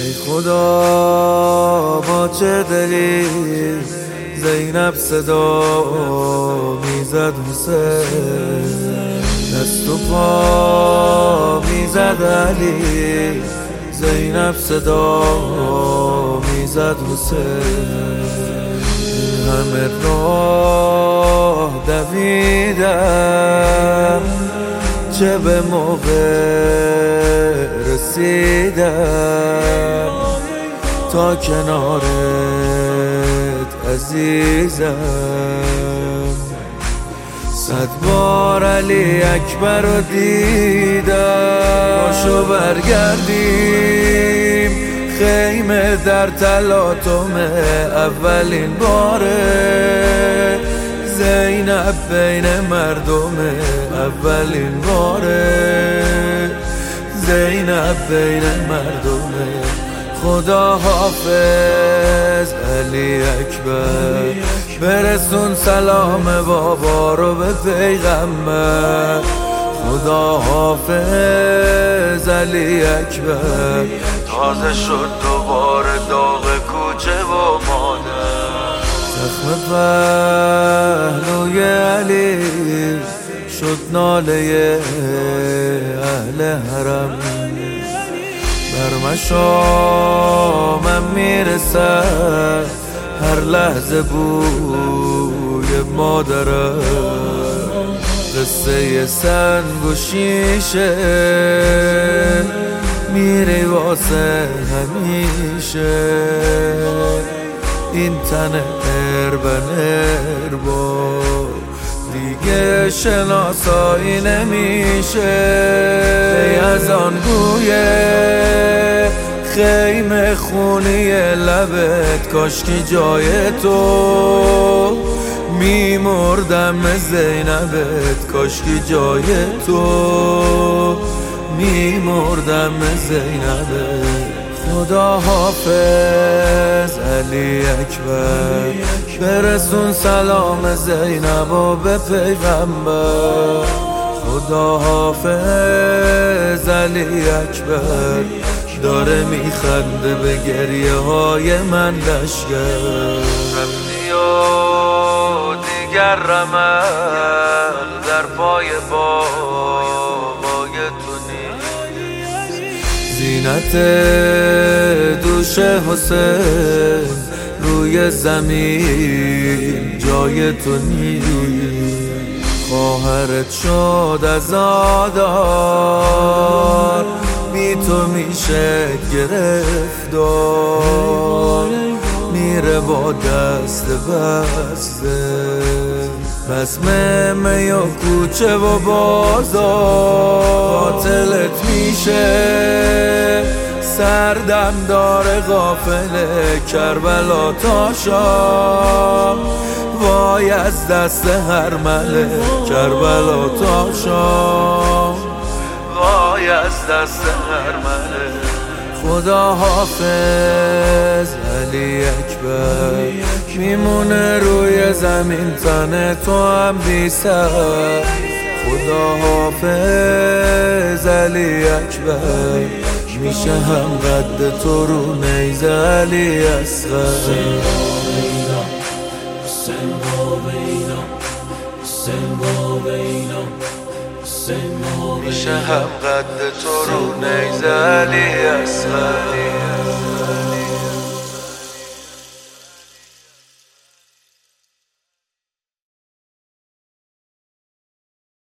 ای خدا با چه دلی زینب صدا میزد حسین، دست و پا میزد علی، زینب صدا میزد حسین. همه راه دویدم چه به موقع رسیدم، تا کنارت عزیزم. 100 بار علی اکبر رو دیدم، باشو برگردیم خیمه در تلاطم اولین باره، زینب بین مردم اولین باره، زینب بین مردم. خدا حافظ علی اکبر، برسون سلام بابا رو به پیغمبر. خدا حافظ علی اکبر، تازه شد دوباره داغ کوچه و مادر. زخم پهلوی علی شد ناله اهل حرم، بر مشامم میرسد هر لحظه بوی مادرم. قصه سنگ و شیشه میری واسه همیشه، این تن اربن اربا دیگه شناسایی نمیشه. از آن گویه خیمه خونی لبت، کاشکی جای تو میمردم زینبت، کاشکی جای تو میمردم زینبت. خدا حافظ علی اکبر، برسون سلام زینب و به پیغمبر. خدا حافظ علی اکبر، داره میخنده به گریه های من لشگر. رفتی و دیگر رمق در پای بابای تو نیست، زینت دوش حسین روی زمین جای تو نیست. خواهرت شد عزادار، بی تو میشه گرفتار، میره با دست بسته. بسم می و کوچه و بازار قاتلت میشه، سردم داره غافل کربلا تا شام. وای از دست هر مله کربلا تا شام، وای از دست هر مله. خدا حافظ علی اکبر، میمونه روی زمین تن تو هم بی سر. خدا حافظ علی اکبر، میشه هم قد تو رو نیزه علی اصغر. میشه هم قد تو رو نیزه علی اصغر.